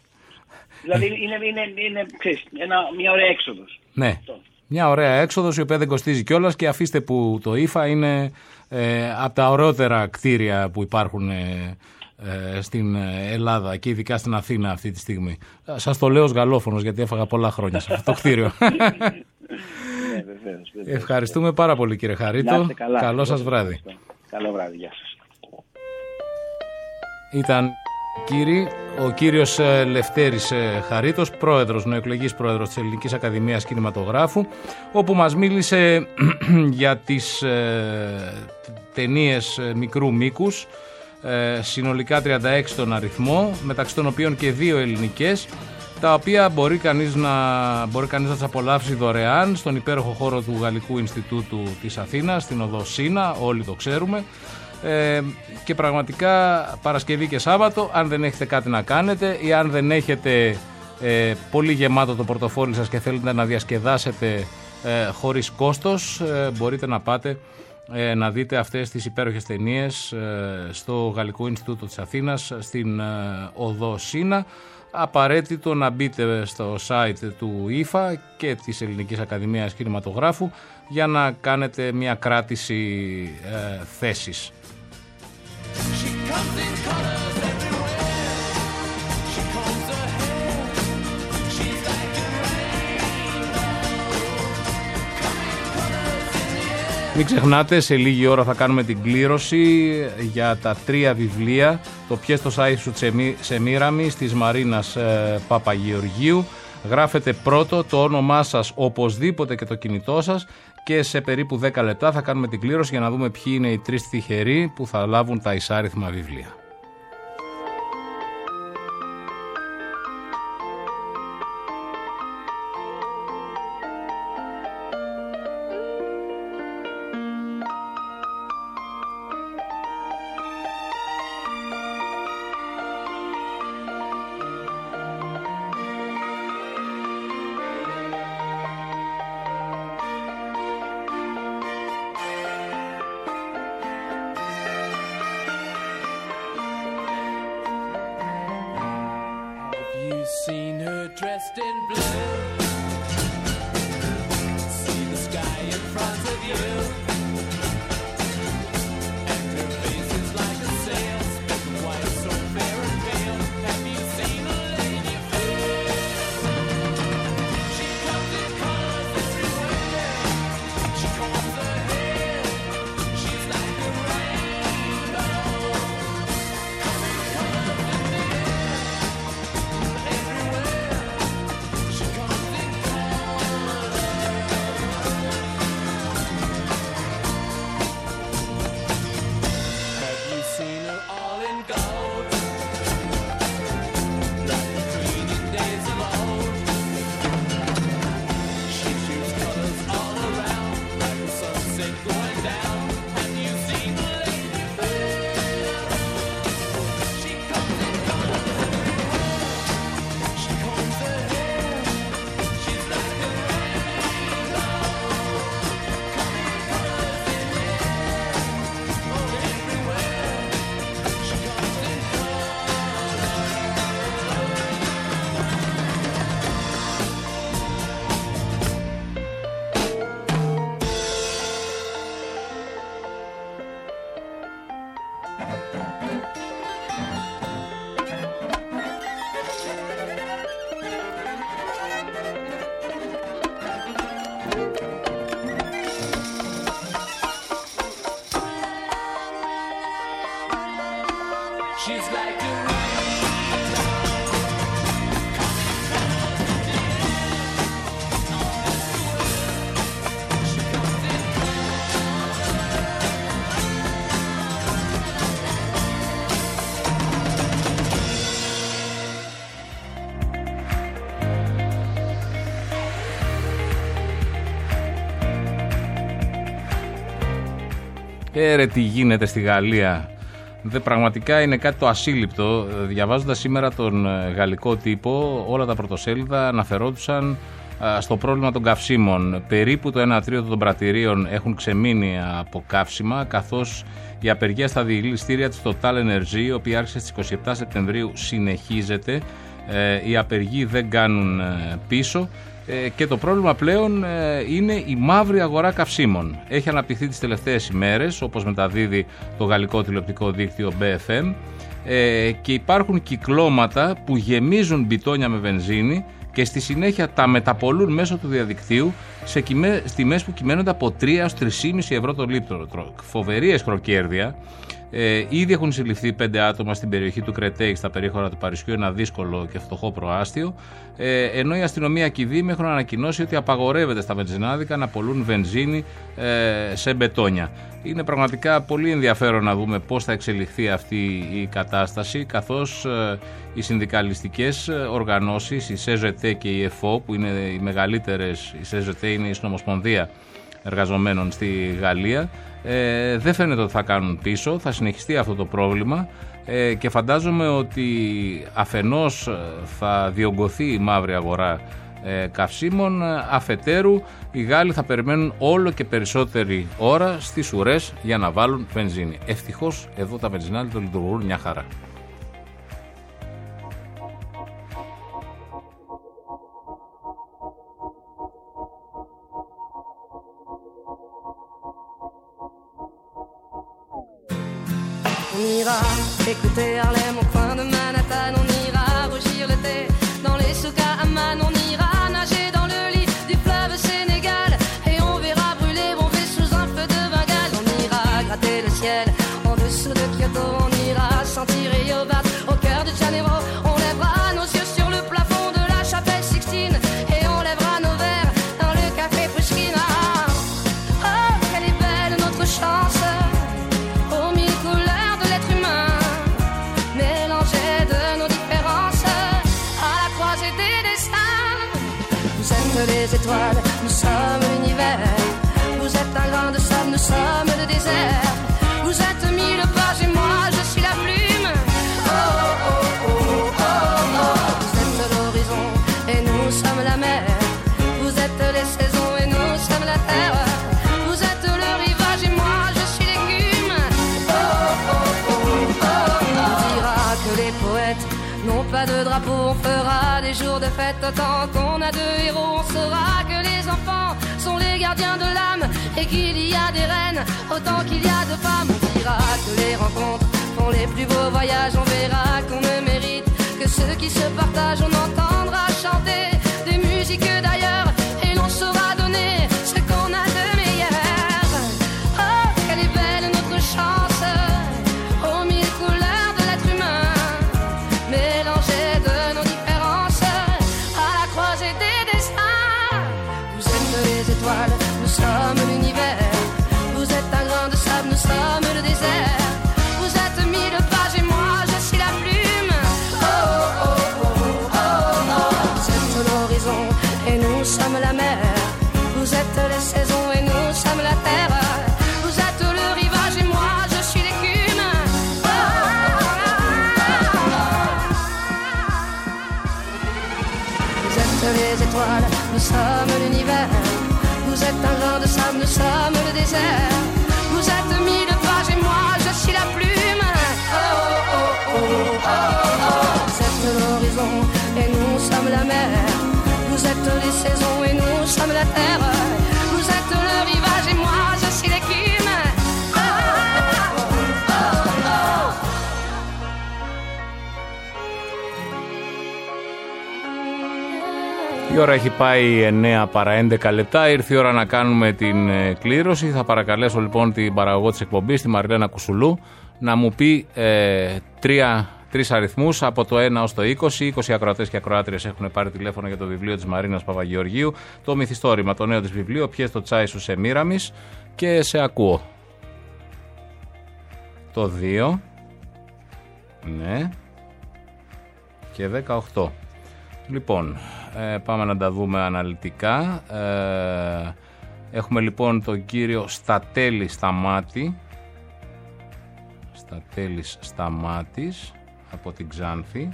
Δηλαδή είναι μια ωραία έξοδος. Ναι. Αυτό. Μια ωραία έξοδος, η οποία δεν κοστίζει κιόλας, και αφήστε που το ΙΦΑ είναι από τα ωραιότερα κτίρια που υπάρχουν στην Ελλάδα και ειδικά στην Αθήνα αυτή τη στιγμή. Σας το λέω ως γαλλόφωνος, γιατί έφαγα πολλά χρόνια σε αυτό το κτίριο. Βεβαίως. Ευχαριστούμε πάρα πολύ, κύριε Χαρίτο. Καλό σας βράδυ. Καλό βράδυ, γεια σας. Ήταν ο κύριος Λευτέρης Χαρίτος, νεοεκλεγής πρόεδρος της Ελληνικής Ακαδημίας Κινηματογράφου, όπου μας μίλησε για τις ταινίες μικρού μήκους, συνολικά 36 τον αριθμό, μεταξύ των οποίων και 2 ελληνικές, τα οποία μπορεί κανείς να τις απολαύσει δωρεάν στον υπέροχο χώρο του Γαλλικού Ινστιτούτου της Αθήνας, στην οδό Σίνα, όλοι το ξέρουμε, Και πραγματικά Παρασκευή και Σάββατο, αν δεν έχετε κάτι να κάνετε ή αν δεν έχετε πολύ γεμάτο το πορτοφόλι σας και θέλετε να διασκεδάσετε χωρίς κόστος, μπορείτε να πάτε να δείτε αυτές τις υπέροχες ταινίες στο Γαλλικό Ινστιτούτο της Αθήνας, στην οδό Σίνα. Απαραίτητο να μπείτε στο site του ΙΦΑ και της Ελληνικής Ακαδημίας Κινηματογράφου για να κάνετε μια κράτηση θέσης. Μην ξεχνάτε, σε λίγη ώρα θα κάνουμε την κλήρωση για τα 3 βιβλία, το «Πιες το σάι σου Τσεμίραμις» της Μαρίνας Παπαγεωργίου. Γράφετε πρώτο το όνομά σας, οπωσδήποτε και το κινητό σας, και σε περίπου 10 λεπτά θα κάνουμε την κλήρωση για να δούμε ποιοι είναι οι 3 τυχεροί που θα λάβουν τα εισάριθμα βιβλία. Seen her dressed in blue. See the sky in front of you. And her face is like a sail, spoken white, so fair and pale. Have you seen a lady fair? She comes in colors everywhere. She combs her hair. She's like a rainbow. Coming colors in the air. Ρε τι γίνεται στη Γαλλία. Πραγματικά είναι κάτι το ασύλληπτο. Διαβάζοντας σήμερα τον γαλλικό τύπο, όλα τα πρωτοσέλιδα αναφερόντουσαν στο πρόβλημα των καυσίμων. Περίπου το 1 τρίτο των πρατηρίων έχουν ξεμείνει από καύσιμα, καθώς η απεργία στα διελιστήρια της Total Energy, η οποία άρχισε στις 27 Σεπτεμβρίου, συνεχίζεται. Οι απεργοί δεν κάνουν πίσω. Και το πρόβλημα πλέον είναι η μαύρη αγορά καυσίμων. Έχει αναπτυχθεί τις τελευταίες ημέρες, όπως μεταδίδει το γαλλικό τηλεοπτικό δίκτυο BFM, και υπάρχουν κυκλώματα που γεμίζουν μπιτόνια με βενζίνη και στη συνέχεια τα μεταπολούν μέσω του διαδικτύου σε τιμές που κυμαίνονται από 3 έως 3,5 ευρώ το λίτρο. Φοβερή εσχροκέρδεια. Ήδη έχουν συλληφθεί 5 άτομα στην περιοχή του Κρετέι, στα περίχωρα του Παρισιού, ένα δύσκολο και φτωχό προάστιο, ενώ η αστυνομία και οι Δήμοι έχουν ανακοινώσει ότι απαγορεύεται στα βενζινάδικα να πωλούν βενζίνη σε μπετόνια. Είναι πραγματικά πολύ ενδιαφέρον να δούμε πώς θα εξελιχθεί αυτή η κατάσταση, καθώς οι συνδικαλιστικές οργανώσεις, η CGT και η ΕΦΟ, που είναι οι μεγαλύτερες, η CGT είναι η Συνομοσπονδία εργαζομένων στη Γαλλία. Δεν φαίνεται ότι θα κάνουν πίσω, θα συνεχιστεί αυτό το πρόβλημα και φαντάζομαι ότι αφενός θα διωγγωθεί η μαύρη αγορά καυσίμων, αφετέρου οι Γάλλοι θα περιμένουν όλο και περισσότερη ώρα στις ουρές για να βάλουν βενζίνη. Ευτυχώς εδώ τα βενζινάλια το λειτουργούν μια χαρά. On ira écouter Harlem au coin de Manhattan, on ira rougir le thé dans les souks à Amman, on ira nager dans le lit du fleuve Sénégal et on verra brûler Bombay sous un feu de Bengale. On ira gratter le ciel en dessous de Kyoto, on ira sentir Yobat au cœur de Janeiro, on lèvera nos yeux sur le plafond de la chapelle Sixtine et on lèvera nos verres dans le café Pushkin. Oh, quelle est belle notre chance, aux mille couleurs de l'être humain, mélangées de nos différences, à la croisée des destins. Vous êtes les étoiles, nous sommes l'univers. Vous êtes un grain de sable, nous sommes le désert. Vous êtes mille pages et moi je suis la plume. Oh, oh, oh, oh, oh, oh. Vous êtes l'horizon et nous sommes la mer. Vous êtes les saisons et nous sommes la terre. Vous êtes le rivage et moi je suis l'écume. Oh, oh, oh, oh, oh. On dira que les poètes n'ont pas de drapeau, on fera des jours de fête autant qu'on a de héros. On saura que les enfants sont les gardiens de l'âme et qu'il y a des reines autant qu'il y a de femmes. On dira que les rencontres font les plus beaux voyages. On verra qu'on ne mérite que ceux qui se partagent. On entendra chanter des musiques d'ailleurs et l'on saura donner ce qu'on a de meilleur. Oh, quelle est belle notre chance, aux mille couleurs de l'être humain, mélangées de nos différences, à la croisée des destins. Vous êtes les étoiles, nous sommes l'univers. Vous êtes un grain de sable, nous sommes le désert. Vous êtes mille pages et moi je suis la plume. Oh, oh, oh, oh, oh, oh. Vous êtes l'horizon et nous sommes la mer. Vous êtes les saisons et nous sommes la terre. Vous êtes le rivage et moi je suis l'écume. Oh, oh, oh, oh. Vous êtes les étoiles, nous sommes l'univers. Vous êtes un grain de sable, nous sommes le désert. Vous êtes mille pages et moi je suis la plume. Oh, oh, oh, oh, oh, oh. Vous êtes l'horizon et nous sommes la mer. Vous êtes les saisons et nous sommes la terre. Vous êtes le rivage et moi je suis l'écume. Oh, oh, oh, oh, oh. Η ώρα έχει πάει 9 παρά 11 λεπτά. Ήρθε η ώρα να κάνουμε την κλήρωση. Θα παρακαλέσω λοιπόν την παραγωγό της εκπομπής, τη Μαριλένα Κουσουλού, να μου πει τρεις αριθμούς από το 1 ως το 20. 20 ακροατές και ακροάτριες έχουν πάρει τηλέφωνο για το βιβλίο της Μαρίνας Παπαγεωργίου, το μυθιστόρημα, το νέο της βιβλίο, «Πιες το τσάι σου Σεμίραμις», και σε ακούω. Το 2. Ναι. Και 18. Λοιπόν, πάμε να τα δούμε αναλυτικά. Έχουμε λοιπόν τον κύριο Στατέλη Σταμάτη. Στατέλης Σταμάτης από την Ξάνθη.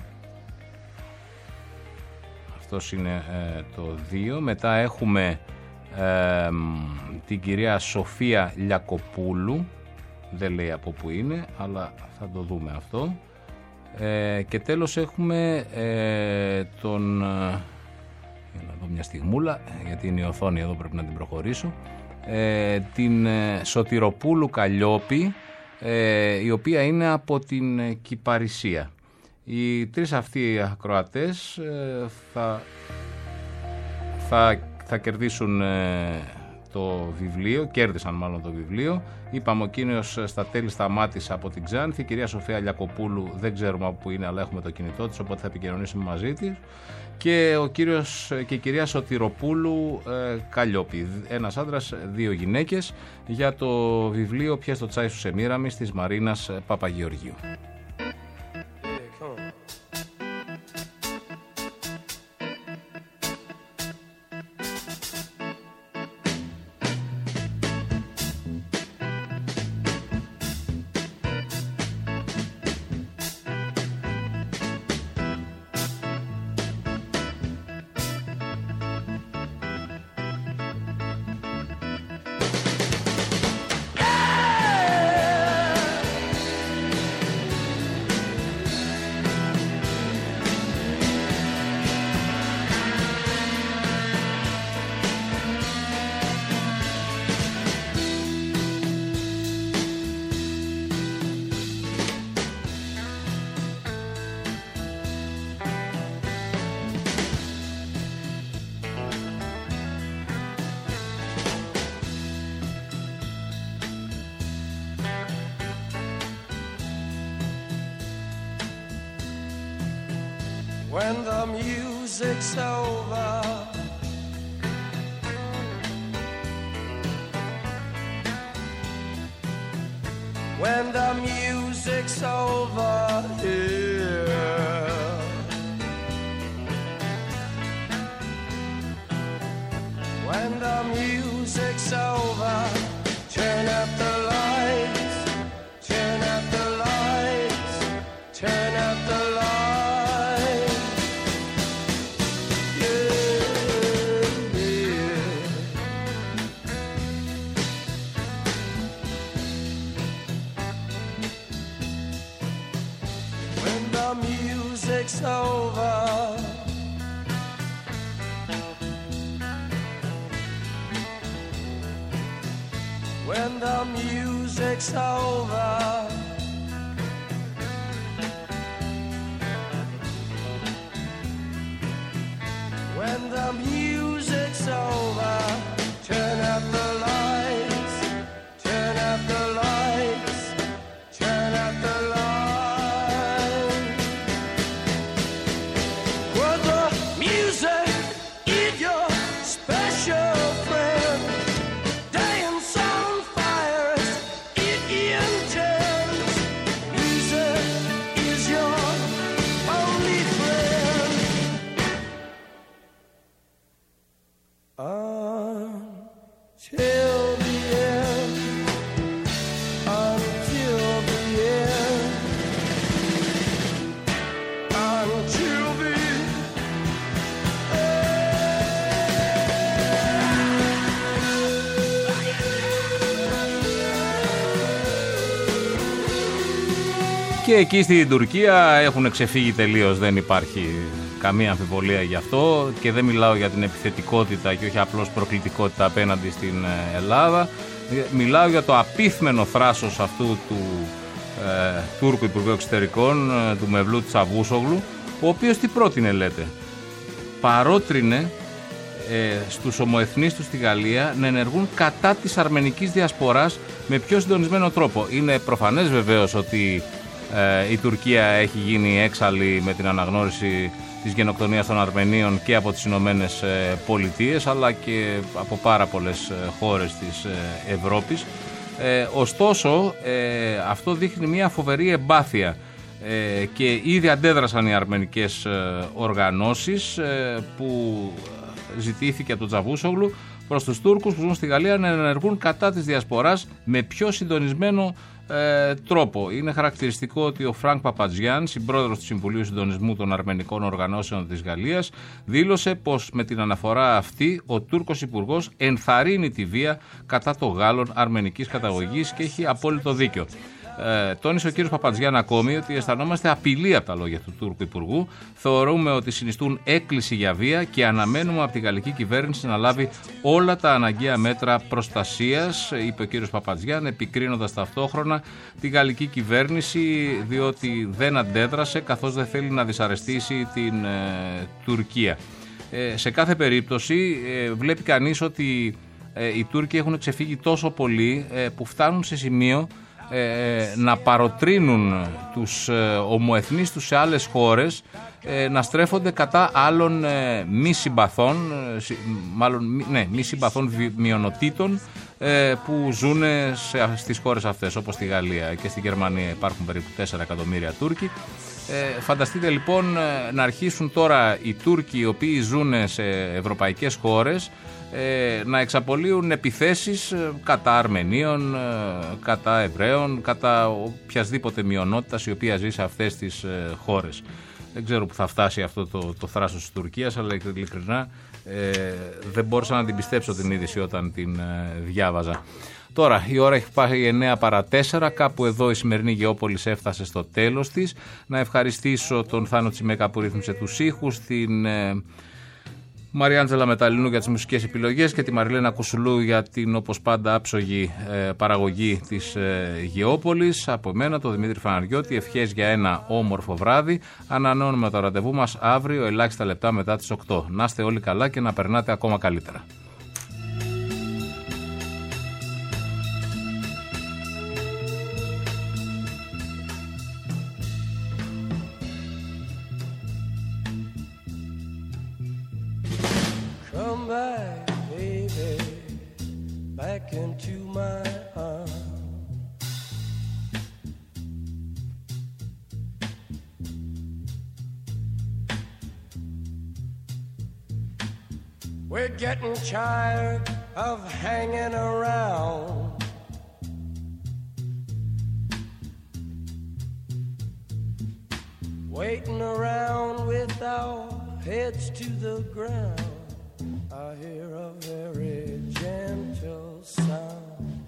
Αυτός είναι το 2. Μετά έχουμε την κυρία Σοφία Λιακοπούλου. Δεν λέει από που είναι, αλλά θα το δούμε αυτό. Και τέλος έχουμε τον... για να δω μια στιγμούλα, γιατί είναι η οθόνη εδώ, πρέπει να την προχωρήσω. Την Σωτηροπούλου Καλλιόπη, η οποία είναι από την Κυπαρισία. Οι τρεις αυτοί ακροατές θα κερδίσουν το βιβλίο, κέρδισαν μάλλον το βιβλίο. Είπαμε ο κύριος Στατέλη Σταμάτης από την Ξάνθη, η κυρία Σοφία Λιακοπούλου δεν ξέρουμε από πού είναι, αλλά έχουμε το κινητό της, οπότε θα επικοινωνήσουμε μαζί της, και ο κύριος και η κυρία Σωτηροπούλου Καλλιόπη, ένας άντρας, δύο γυναίκες, για το βιβλίο «Πιες το τσάι σου Σεμίραμις» της Μαρίνας Παπαγεωργίου. when the music's over. When the music's over here. When the music's over, turn up the lights, turn up the lights, turn up the lights. Yeah, yeah. When the music's over. When the music's over. When the music's over, turn up the lights, turn up the lights, turn up the lights. Well, the music is your special friend. Dance on fires, it intends. Music is your only friend. Until the end, until the end, until the Και εκεί στην Τουρκία έχουν ξεφύγει τελείως, δεν υπάρχει καμία αμφιβολία γι' αυτό και δεν μιλάω για την επιθετικότητα και όχι απλώς προκλητικότητα απέναντι στην Ελλάδα. Μιλάω για το απίθμενο θράσος αυτού του Τούρκου Υπουργού Εξωτερικών, του Μευλούτ Τσαβούσογλου, ο οποίος τι πρότεινε, λέτε? Παρότρινε στους ομοεθνείς του στη Γαλλία να ενεργούν κατά της αρμενικής διασποράς με πιο συντονισμένο τρόπο. Είναι προφανές βεβαίως ότι η Τουρκία έχει γίνει έξαλλη με την αναγνώριση της γενοκτονίας των Αρμενίων και από τις Ηνωμένες Πολιτείες, αλλά και από πάρα πολλές χώρες της Ευρώπης. Ωστόσο, αυτό δείχνει μια φοβερή εμπάθεια και ήδη αντέδρασαν οι αρμενικές οργανώσεις που ζητήθηκε από τον Τσαβούσογλου προς τους Τούρκους που ζουν στη Γαλλία να ενεργούν κατά της διασποράς με πιο συντονισμένο τρόπο. Είναι χαρακτηριστικό ότι ο Φρανκ Παπατζιάν, συμπρόεδρος του Συμβουλίου Συντονισμού των Αρμενικών Οργανώσεων της Γαλλίας, δήλωσε πως με την αναφορά αυτή ο Τούρκος Υπουργός ενθαρρύνει τη βία κατά των Γάλλων αρμενικής καταγωγής και έχει απόλυτο δίκιο. Τόνισε ο κύριος Παπατζιάν ακόμη ότι αισθανόμαστε απειλή από τα λόγια του Τούρκου Υπουργού. Θεωρούμε ότι συνιστούν έκκληση για βία και αναμένουμε από τη γαλλική κυβέρνηση να λάβει όλα τα αναγκαία μέτρα προστασίας, είπε ο κύριος Παπατζιάν, επικρίνοντας ταυτόχρονα τη γαλλική κυβέρνηση διότι δεν αντέδρασε καθώς δεν θέλει να δυσαρεστήσει την Τουρκία. Σε κάθε περίπτωση βλέπει κανείς ότι οι Τούρκοι έχουν ξεφύγει τόσο πολύ που φτάνουν σε σημείο να παροτρύνουν τους ομοεθνείς τους σε άλλες χώρες να στρέφονται κατά άλλων μη συμπαθών μειονοτήτων που ζουν στις χώρες αυτές, όπως στη Γαλλία και στη Γερμανία υπάρχουν περίπου 4 εκατομμύρια Τούρκοι. Φανταστείτε λοιπόν να αρχίσουν τώρα οι Τούρκοι οι οποίοι ζουν σε ευρωπαϊκές χώρες να εξαπολύουν επιθέσεις κατά Αρμενίων, κατά Εβραίων, κατά οποιασδήποτε μειονότητας η οποία ζει σε αυτές τις χώρες. Δεν ξέρω που θα φτάσει αυτό το θράσος της Τουρκίας, αλλά ειλικρινά δεν μπόρεσα να την πιστέψω την είδηση όταν την διάβαζα. Τώρα η ώρα έχει πάει 9 παρά 4, κάπου εδώ η σημερινή Γεώπολης έφτασε στο τέλος της. Να ευχαριστήσω τον Θάνο Τσιμέκα που ρύθμισε τους ήχους, την Μαριάντζελα Μεταλλινού για τις μουσικές επιλογές και τη Μαριλένα Κουσουλού για την όπως πάντα άψογη παραγωγή της Γεώπολης. Από εμένα το Δημήτρη Φαναριώτη, ευχές για ένα όμορφο βράδυ. Ανανεώνουμε το ραντεβού μας αύριο ελάχιστα λεπτά μετά τις 8. Να είστε όλοι καλά και να περνάτε ακόμα καλύτερα. Come back, baby, back into my arms. We're getting tired of hanging around. Waiting around with our heads to the ground. I hear a very gentle sound.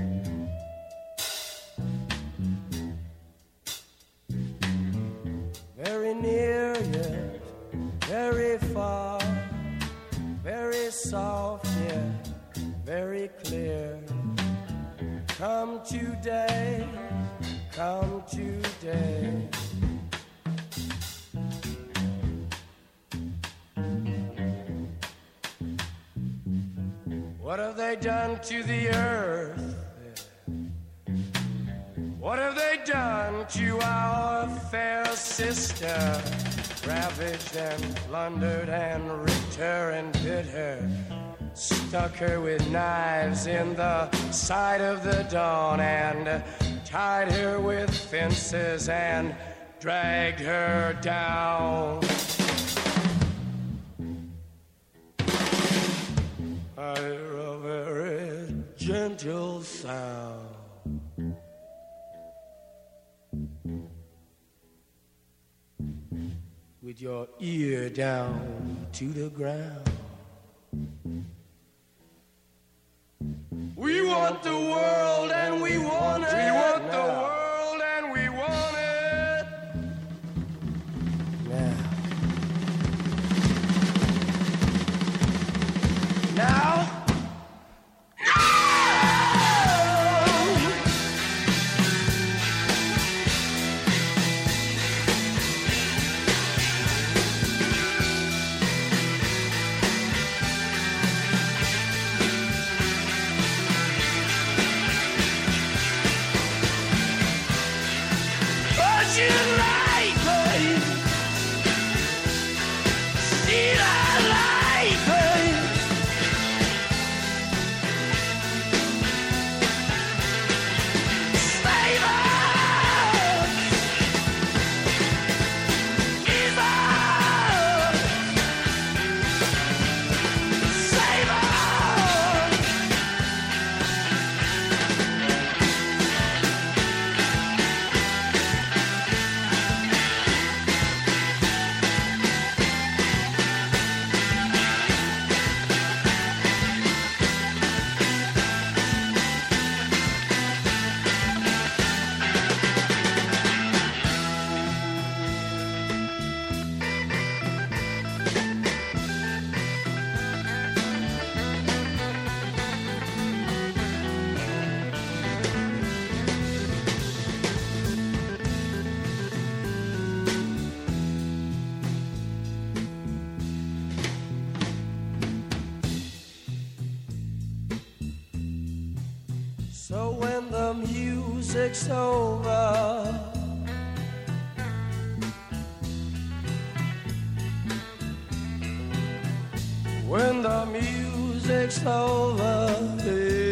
Very near yet very far. Very soft yet very clear. Come today, come today. What have they done to the earth? What have they done to our fair sister? Ravaged and plundered and ripped her and bit her. Stuck her with knives in the side of the dawn and tied her with fences and dragged her down. I hear a very gentle sound. With your ear down to the ground. We want the world and we want it. We want the world and we want it. Now. So when the music's over, when the music's over, hey,